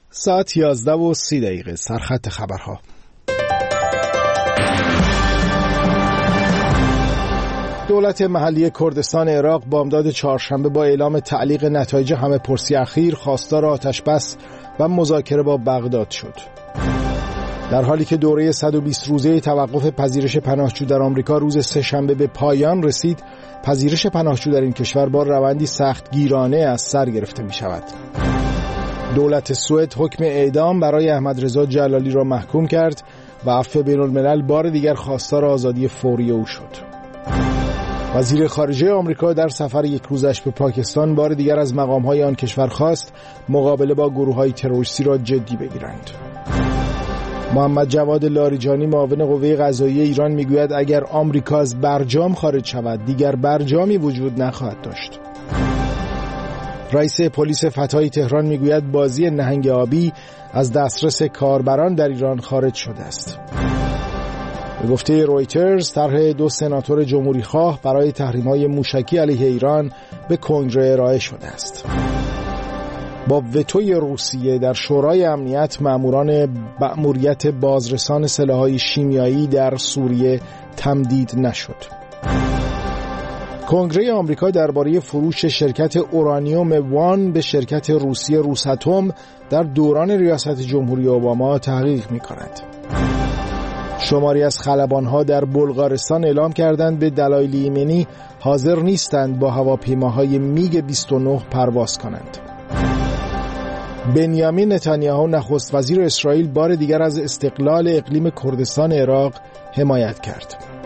ساعت 11:30 سرخط خبرها. دولت محلی کردستان عراق بامداد چهارشنبه با اعلام تعلیق نتایج همه‌پرسی اخیر خواستار آتش‌بس و مذاکره با بغداد شد. در حالی که دوره 120 روزه توقف پذیرش پناهجو در آمریکا روز سه‌شنبه به پایان رسید، پذیرش پناهجو در این کشور با روندی سخت گیرانه از سر گرفته می شود. دولت سوئد حکم اعدام برای احمد رضا جلالی را محکوم کرد و عفو بین‌الملل بار دیگر خواستار آزادی فوری او شد. وزیر خارجه آمریکا در سفر یک روزش به پاکستان بار دیگر از مقام‌های آن کشور خواست مقابله با گروه‌های تروریستی را جدی بگیرند. محمد جواد لاریجانی معاون قوه قضاییه ایران میگوید اگر آمریکا از برجام خارج شود دیگر برجامی وجود نخواهد داشت. رئیس پلیس فتای تهران میگوید بازی نهنگ آبی از دسترس کاربران در ایران خارج شده است. به گفته رویترز طرح 2 سناتور جمهوری خواه برای تحریم‌های موشکی علیه ایران به کنگره ارائه شده است. با وتوی روسیه در شورای امنیت مأموریت بازرسان سلاح‌های شیمیایی در سوریه تمدید نشد. کنگره آمریکا درباره فروش شرکت اورانیوم وان به شرکت روسی روساتوم در دوران ریاست جمهوری اوباما تحقیق می‌کند. شماری از خلبان‌ها در بلغارستان اعلام کردند به دلایل ایمنی حاضر نیستند با هواپیماهای میگ 29 پرواز کنند. بنیامین نتانیاهو نخست وزیر اسرائیل بار دیگر از استقلال اقلیم کردستان عراق حمایت کرد.